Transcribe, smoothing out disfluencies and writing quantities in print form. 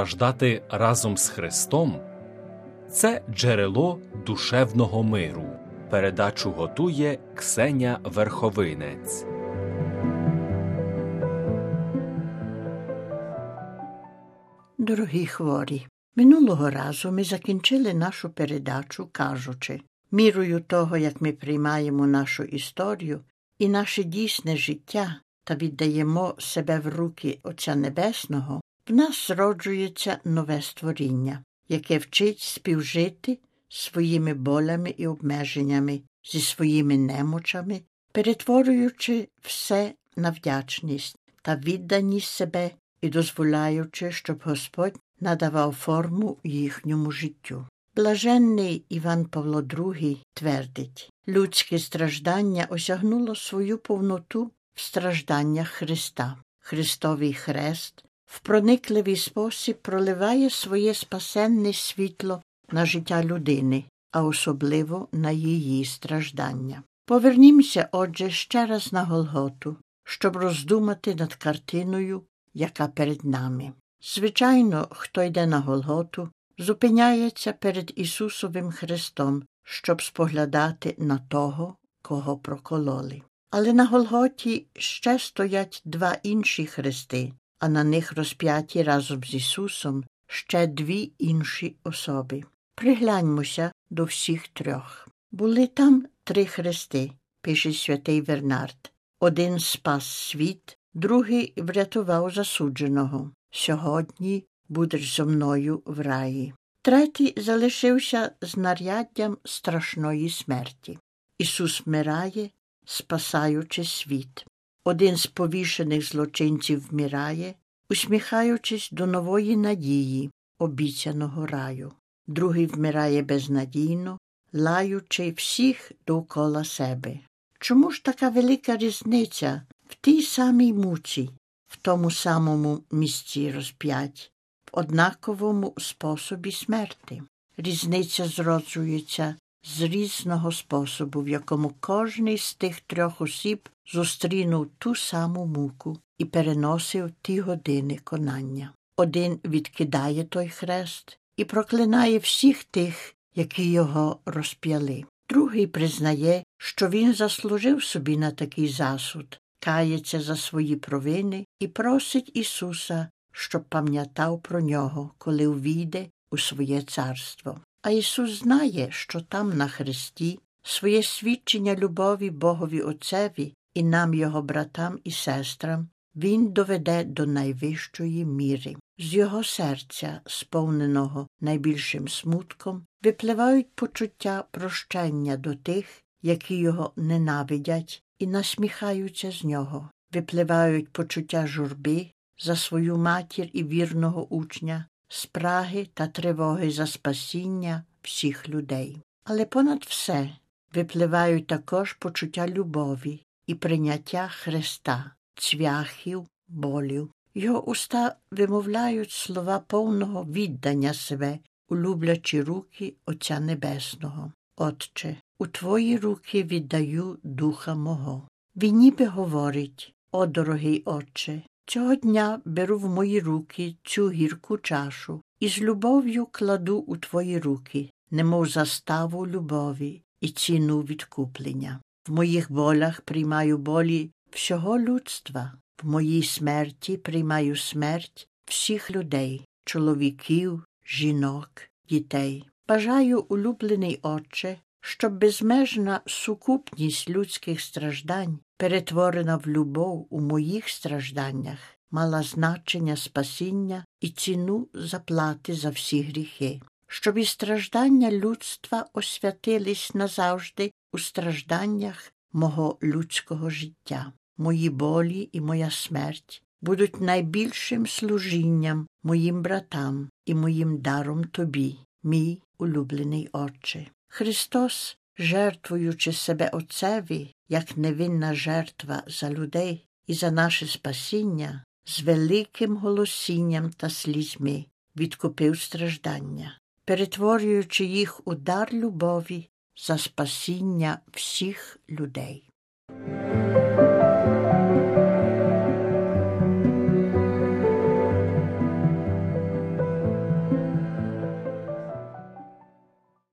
страждати разом з Христом – це джерело душевного миру. Передачу готує Ксеня Верховинець. Дорогі хворі, минулого разу ми закінчили нашу передачу, кажучи, мірою того, як ми приймаємо нашу історію і наше дійсне життя та віддаємо себе в руки Отця Небесного, в нас зроджується нове створіння, яке вчить співжити своїми болями і обмеженнями, зі своїми немочами, перетворюючи все на вдячність та відданість себе і дозволяючи, щоб Господь надавав форму їхньому життю. Блаженний Іван Павло II твердить, людське страждання осягнуло свою повноту в стражданнях Христа. Христовий хрест в проникливий спосіб проливає своє спасенне світло на життя людини, а особливо на її страждання. Повернімося, отже, ще раз на Голготу, щоб роздумати над картиною, яка перед нами. Звичайно, хто йде на Голготу, зупиняється перед Ісусовим Христом, щоб споглядати на того, кого прокололи. Але на Голготі ще стоять два інші хрести, а на них розп'яті разом з Ісусом ще дві інші особи. Пригляньмося до всіх трьох. Були там три хрести, пише святий Вернард. Один спас світ, другий врятував засудженого. Сьогодні будеш зо мною в раї. Третій залишився знаряддям страшної смерті. Ісус вмирає, спасаючи світ. Один з повішених злочинців вмирає, усміхаючись до нової надії, обіцяного раю. Другий вмирає безнадійно, лаючи всіх довкола себе. Чому ж така велика різниця в тій самій муці, в тому самому місці розп'ять, в однаковому способі смерти? Різниця зроджується з різного способу, в якому кожний з тих трьох осіб зустрінув ту саму муку і переносив ті години конання. Один відкидає той хрест і проклинає всіх тих, які його розп'яли. Другий признає, що він заслужив собі на такий засуд, кається за свої провини і просить Ісуса, щоб пам'ятав про нього, коли увійде у своє царство. А Ісус знає, що там на хресті своє свідчення любові Богові Отцеві і нам, Його братам і сестрам, Він доведе до найвищої міри. З Його серця, сповненого найбільшим смутком, випливають почуття прощення до тих, які Його ненавидять і насміхаються з Нього. Випливають почуття журби за свою матір і вірного учня, спраги та тривоги за спасіння всіх людей. Але понад все випливають також почуття любові і прийняття Христа, цвяхів, болів. Його уста вимовляють слова повного віддання себе у люблячі руки Отця Небесного. Отче, у Твої руки віддаю духа мого. Він ніби говорить: о, дорогий Отче, цього дня беру в мої руки цю гірку чашу і з любов'ю кладу у Твої руки, немов заставу любові і ціну відкуплення. В моїх болях приймаю болі всього людства. В моїй смерті приймаю смерть всіх людей, чоловіків, жінок, дітей. Бажаю, улюблений Отче, щоб безмежна сукупність людських страждань, перетворена в любов у моїх стражданнях, мала значення спасіння і ціну заплати за всі гріхи. Щоб і страждання людства освятились назавжди у стражданнях мого людського життя. Мої болі і моя смерть будуть найбільшим служінням моїм братам і моїм даром Тобі, мій улюблений Отче. Христос, жертвуючи себе Отцеві, як невинна жертва за людей і за наше спасіння, з великим голосінням та слізьми відкупив страждання, перетворюючи їх у дар любові за спасіння всіх людей.